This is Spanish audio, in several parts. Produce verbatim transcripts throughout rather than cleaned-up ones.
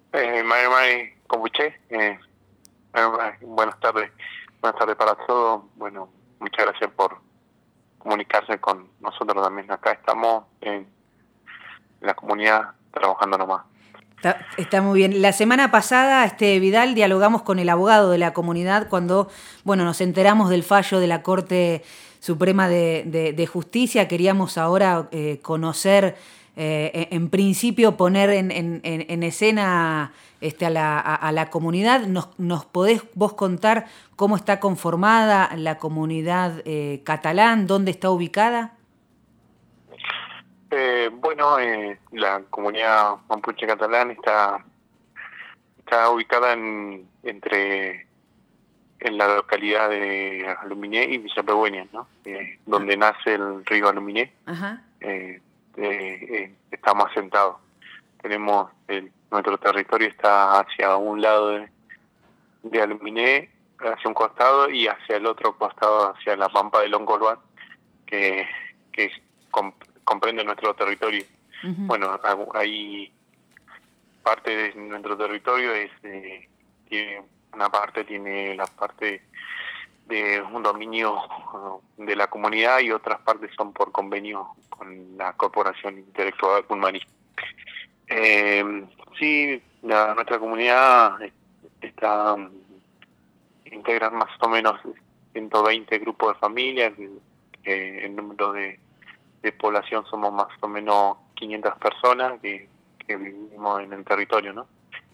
Eh, May May Compuché, eh, eh, buenas tardes, buenas tardes para todos. Bueno, muchas gracias por comunicarse con nosotros también. Acá estamos en la comunidad trabajando nomás. Está, está muy bien. La semana pasada, este Vidal, dialogamos con el abogado de la comunidad cuando, bueno, nos enteramos del fallo de la Corte Suprema de, de, de Justicia. Queríamos ahora eh, conocer, eh, en principio, poner en, en, en escena este, a, la, a, a la comunidad. ¿Nos, ¿Nos podés vos contar cómo está conformada la comunidad eh, catalán? ¿Dónde está ubicada? Eh, bueno, eh, la comunidad mapuche catalán está está ubicada en, entre en la localidad de Aluminé y Villa Pegüeña, ¿no? Eh, donde nace el río Aluminé. Ajá. Eh, eh, eh, estamos asentados. Tenemos el, nuestro territorio está hacia un lado de, de Aluminé, hacia un costado, y hacia el otro costado, hacia la pampa de Longolban, que, que comp, comprende nuestro territorio. Uh-huh. Bueno, ahí parte de nuestro territorio es eh, tiene una parte tiene la parte de un dominio de la comunidad y otras partes son por convenio con la Corporación Intelectual Culmaní. Eh, sí, la, nuestra comunidad está integra más o menos ciento veinte grupos de familias, que el número de, de población somos más o menos quinientas personas que, que vivimos en el territorio, ¿no?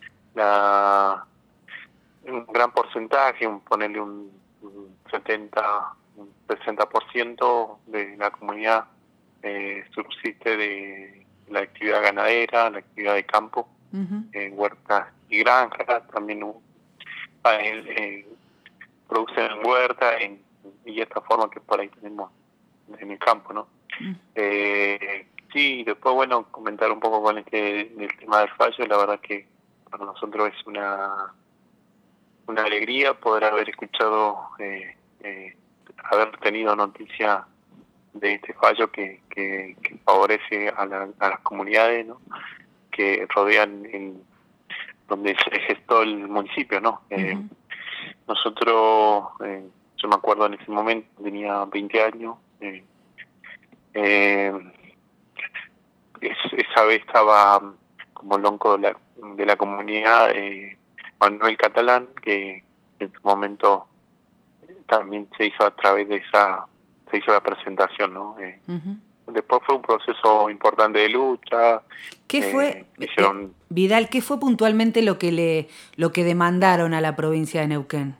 La, un gran porcentaje, un, ponerle un, un setenta, un sesenta por ciento de la comunidad eh, subsiste de la actividad ganadera, la actividad de campo, uh-huh. eh, huertas y granjas, también uh, eh, eh, producen en huerta en, y esta forma que por ahí tenemos en el campo, ¿no? Uh-huh. Eh, sí, después, bueno, comentar un poco con este el tema del fallo. La verdad que para nosotros es una una alegría poder haber escuchado, eh, eh, haber tenido noticia de este fallo que, que, que favorece a, la, a las comunidades, ¿no?, que rodean en donde se gestó el municipio, ¿no? Uh-huh. Eh, nosotros, eh, yo me acuerdo en ese momento, tenía veinte años, eh, eh, es, esa vez estaba como lonco de la, de la comunidad, eh, Manuel Catalán, que en su momento también se hizo a través de esa, se hizo la presentación, ¿no? Eh, uh-huh. Después fue un proceso importante de lucha. ¿Qué eh, fue, hicieron... eh, Vidal, qué fue puntualmente lo que le, lo que demandaron a la provincia de Neuquén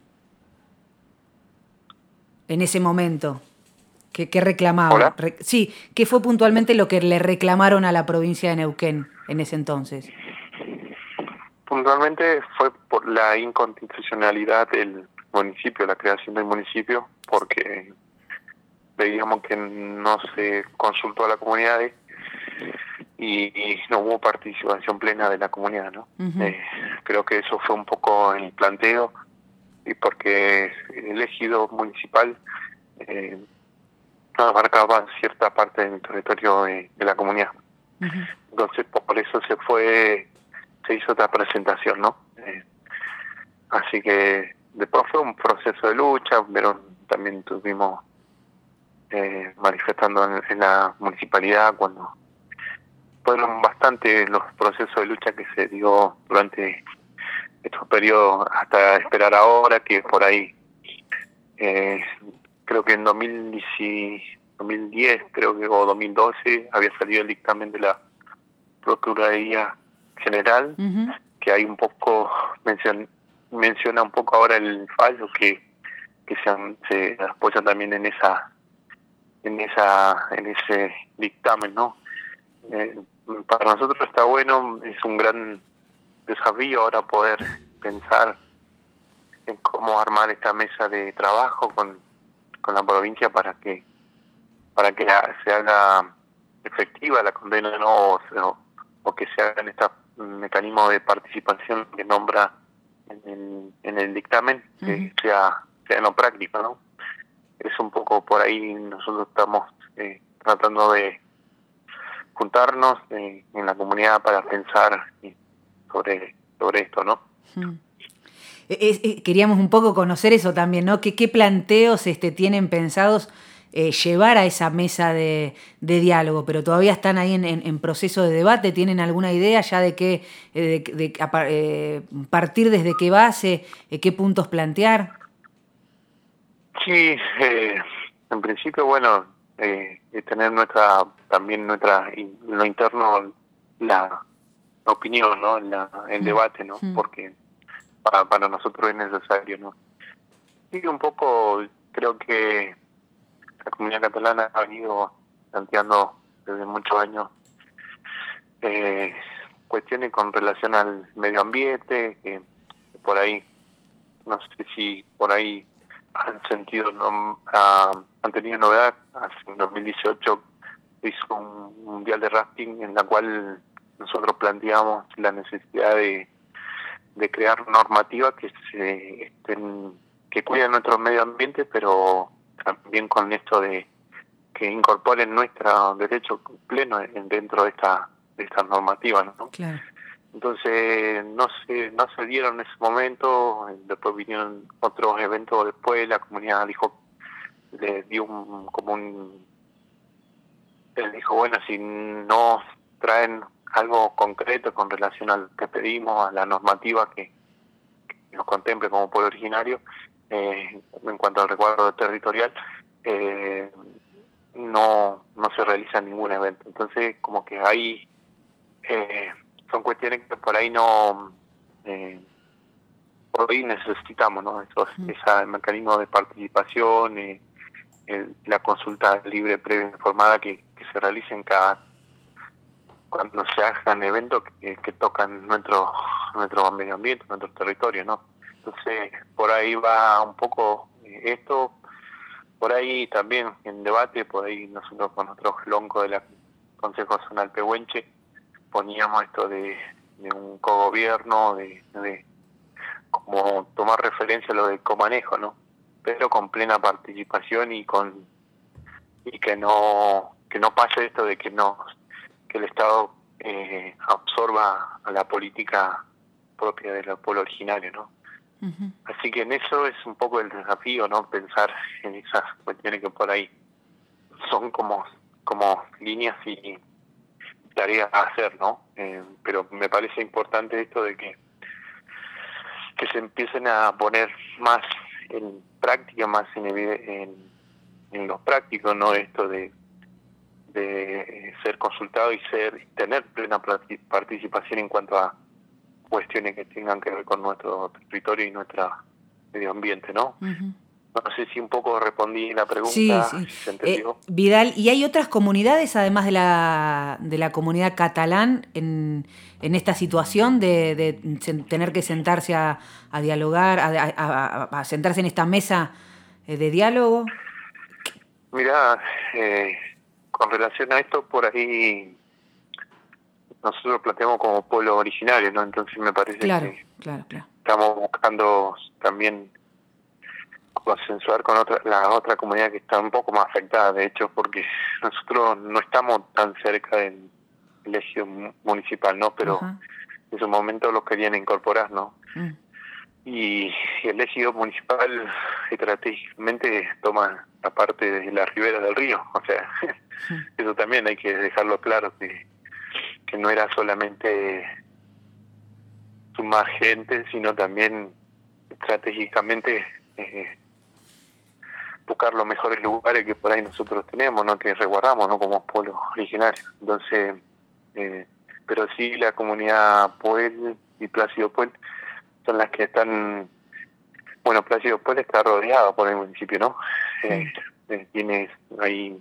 en ese momento? ¿Qué, qué reclamaban? Re, sí, ¿qué fue puntualmente lo que le reclamaron a la provincia de Neuquén en ese entonces? Puntualmente fue por la inconstitucionalidad del municipio, la creación del municipio, porque veíamos que no se consultó a la comunidad y, y no hubo participación plena de la comunidad, ¿no? Uh-huh. Eh, creo que eso fue un poco el planteo, y porque el ejido municipal eh, abarcaba cierta parte del territorio de, de la comunidad. Uh-huh. Entonces, por eso se fue... se hizo otra presentación, ¿no? Eh, así que después fue un proceso de lucha, pero también estuvimos eh, manifestando en, en la municipalidad cuando fueron bastante los procesos de lucha que se dio durante estos periodos hasta esperar ahora, que por ahí eh, creo que en dos mil diez, creo que, o dos mil doce había salido el dictamen de la Procuraduría General, uh-huh. que hay un poco menciona, menciona un poco ahora el fallo que que se, se apoya también en esa en esa en ese dictamen, ¿no? Eh, para nosotros está bueno, es un gran desafío ahora poder pensar en cómo armar esta mesa de trabajo con con la provincia para que para que se haga efectiva la condena, ¿no? o, o, o que se hagan estos mecanismos de participación que nombra en el, en el dictamen, uh-huh. que sea, sea en lo práctico, ¿no? Es un poco por ahí, nosotros estamos eh, tratando de juntarnos eh, en la comunidad para pensar sobre sobre esto, ¿no? Hmm. Es, es, queríamos un poco conocer eso también, ¿no? ¿Qué, qué planteos este, tienen pensados eh, llevar a esa mesa de, de diálogo? Pero todavía están ahí en, en, en proceso de debate. ¿Tienen alguna idea ya de qué, de, de, de eh, partir desde qué base, eh, qué puntos plantear? Sí, eh, en principio, bueno, eh, tener nuestra, también nuestra, en lo interno, la opinión, ¿no? La, el Mm. debate, ¿no? Mm. Porque para, para nosotros es necesario, ¿no? Y un poco, creo que la comunidad catalana ha venido planteando desde muchos años eh, cuestiones con relación al medio ambiente, que por ahí, no sé si por ahí han sentido, no, uh, han tenido novedad. En dos mil dieciocho hizo un mundial de rafting en la cual nosotros planteamos la necesidad de, de crear normativas que se estén, que cuiden nuestro medio ambiente, pero también con esto de que incorporen nuestro derecho pleno dentro de esta de estas normativas, ¿no? Claro. Entonces no se no se dieron en ese momento, después vinieron otros eventos después, la comunidad dijo, le dio un como un él dijo, bueno, si no traen algo concreto con relación al que pedimos, a la normativa que, que nos contemple como pueblo originario, eh, en cuanto al resguardo territorial, eh, no no se realiza ningún evento. Entonces, como que ahí eh, son cuestiones que por ahí no, eh, por ahí necesitamos, ¿no? Esos, mm. ese mecanismo de participación, eh, el, la consulta libre, previa, informada que, que se realice en cada, cuando se hagan eventos que, que tocan nuestro nuestro medio ambiente, nuestro territorio, ¿no? Entonces, por ahí va un poco eh, esto, por ahí también en debate, por ahí nosotros con nuestros loncos de la Consejo Zonal Pehuenche poníamos esto de, de un cogobierno, de, de como tomar referencia a lo del comanejo, ¿no? Pero con plena participación y con y que no que no pase esto de que no que el Estado eh, absorba a la política propia del pueblo originario, ¿no? Uh-huh. Así que en eso es un poco el desafío, ¿no? Pensar en esas cuestiones que por ahí son como como líneas y tareas a hacer, ¿no? Eh, pero me parece importante esto de que que se empiecen a poner más en práctica, más en, en, en los prácticos, ¿no? Esto de de ser consultado y ser tener plena participación en cuanto a cuestiones que tengan que ver con nuestro territorio y nuestro medio ambiente, ¿no? Uh-huh. No sé si un poco respondí la pregunta, sí, sí. Si se entendió. Eh, Vidal, ¿y hay otras comunidades, además de la de la comunidad catalán, en, en esta situación de, de tener que sentarse a, a dialogar, a, a, a sentarse en esta mesa de diálogo? Mirá, eh, con relación a esto, por ahí nosotros planteamos como pueblo originario, ¿no? Entonces me parece claro, que claro, claro. estamos buscando también consensuar con otra la otra comunidad que está un poco más afectada, de hecho, porque nosotros no estamos tan cerca del ejido municipal, ¿no? Pero uh-huh. en su momento los querían incorporar, ¿no? Mm. Y, y el ejido municipal estratégicamente toma la parte de la ribera del río, o sea, sí. Eso también hay que dejarlo claro, que, que no era solamente sumar gente, sino también estratégicamente eh, buscar los mejores lugares que por ahí nosotros tenemos, ¿no? Que resguardamos, ¿no? Como pueblo originario. Entonces, eh, pero sí la comunidad Puel y Plácido Puel son las que están, bueno, Plácido Puel está rodeado por el municipio, ¿no? Sí. Eh, eh, tiene ahí,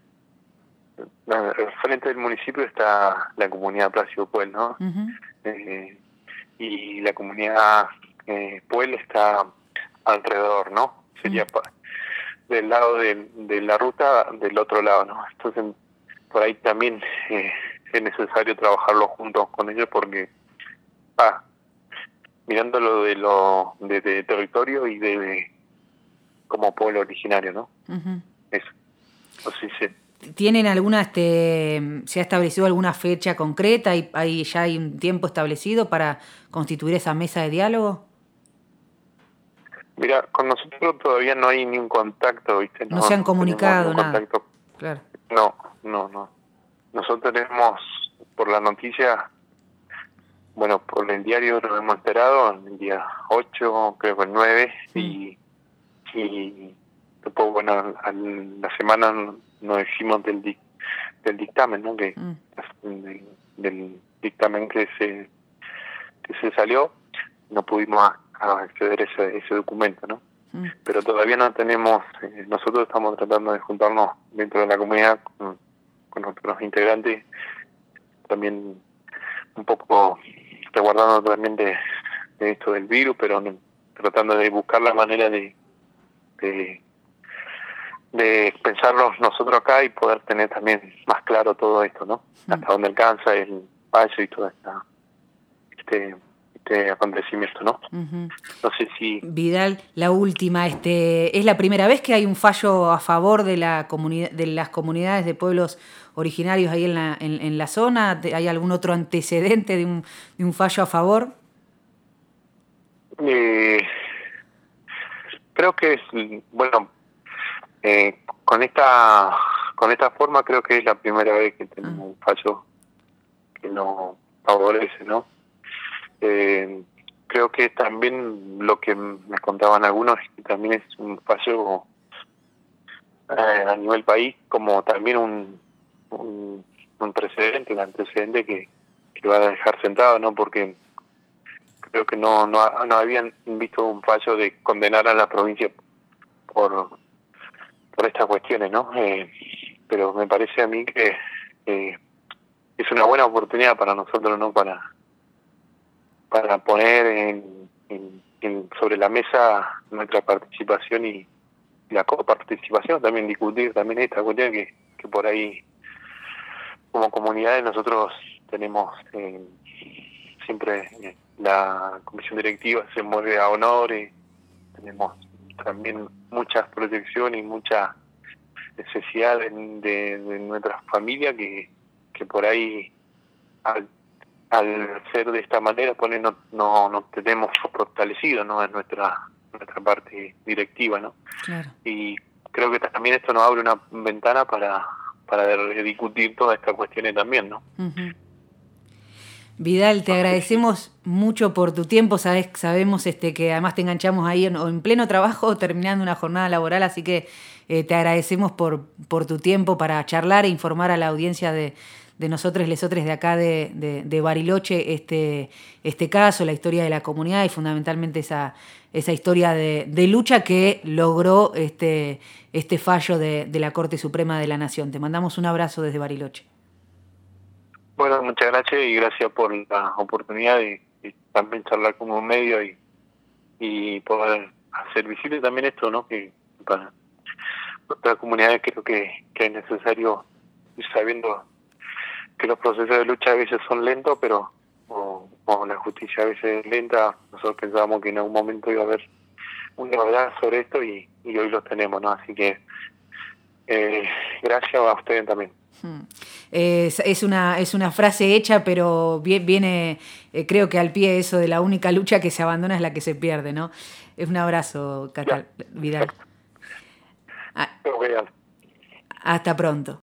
al frente del municipio está la comunidad Plácido Puel, ¿no? Uh-huh. Eh, y la comunidad eh, Puel está alrededor, ¿no? Sería uh-huh. pa- del lado de, de la ruta, del otro lado, ¿no? Entonces, por ahí también eh, es necesario trabajarlo juntos con ellos porque, ah, mirándolo de lo de, de territorio y de, de como pueblo originario, ¿no? Uh-huh. Eso. No sé si se ¿Tienen alguna, este, se ha establecido alguna fecha concreta? ¿Hay, hay, ya hay un tiempo establecido para constituir esa mesa de diálogo? Mira, con nosotros todavía no hay ni un contacto, ¿viste? No, no se han comunicado nada. Contacto. Claro. No, no, no. Nosotros tenemos, por la noticia, bueno, por el diario nos hemos enterado, el día ocho, creo que el nueve, mm. y, y después, bueno, a la semana nos decimos del, del dictamen, ¿no? Que, mm. de, del dictamen que se que se salió, no pudimos acceder a ese, ese documento, ¿no? Mm. Pero todavía no tenemos, eh, nosotros estamos tratando de juntarnos dentro de la comunidad con, con nuestros integrantes, también un poco resguardando también de, de esto del virus, pero no, tratando de buscar la manera de, de de pensarlos nosotros acá y poder tener también más claro todo esto, ¿no? Mm. Hasta dónde alcanza el fallo y todo esta, este este acontecimiento, ¿no? Uh-huh. No sé si... Vidal, la última, este, ¿es la primera vez que hay un fallo a favor de la comunidad, de las comunidades de pueblos originarios ahí en la, en, en la zona? ¿Hay algún otro antecedente de un, de un fallo a favor? Eh, creo que es, bueno, eh, con esta con esta forma creo que es la primera vez que tenemos uh-huh. un fallo que nos favorece, ¿no? Eh, creo que también lo que me contaban algunos es que también es un fallo eh, a nivel país, como también un, un, un precedente, un antecedente que, que va a dejar sentado, ¿no? Porque creo que no, no no habían visto un fallo de condenar a la provincia por por estas cuestiones, ¿no? Eh, pero me parece a mí que eh, es una buena oportunidad para nosotros, ¿no? Para para poner en, en, en sobre la mesa nuestra participación y, y la coparticipación, también discutir también esta cuestión que, que por ahí como comunidades nosotros tenemos eh, siempre eh, la comisión directiva se mueve a honor y tenemos también muchas proyecciones y mucha necesidad de, de, de nuestra familia que, que por ahí al al ser de esta manera pone no no no tenemos fortalecido, ¿no? En nuestra nuestra parte directiva, ¿no? Claro. Y creo que también esto nos abre una ventana para para discutir todas estas cuestiones también, ¿no? Uh-huh. Vidal, te agradecemos mucho por tu tiempo, sabes, sabemos este que además te enganchamos ahí en, en pleno trabajo o terminando una jornada laboral, así que eh, te agradecemos por por tu tiempo para charlar e informar a la audiencia de de nosotros, lesotres de acá de, de, de Bariloche, este, este caso, la historia de la comunidad y fundamentalmente esa, esa historia de, de lucha que logró este, este fallo de, de la Corte Suprema de la Nación. Te mandamos un abrazo desde Bariloche. Bueno, muchas gracias y gracias por la oportunidad de, de también charlar como un medio y, y poder hacer visible también esto, ¿no? Que para otras comunidades creo que, que es necesario ir sabiendo que los procesos de lucha a veces son lentos, pero o, o la justicia a veces es lenta. Nosotros pensábamos que en algún momento iba a haber una verdad sobre esto y, y hoy los tenemos, ¿no? Así que eh, gracias a ustedes también. Hmm. Es, es una es una frase hecha, pero viene, eh, creo que al pie eso de la única lucha que se abandona es la que se pierde, ¿no? Es un abrazo, Catal, Vidal. Ah, hasta pronto.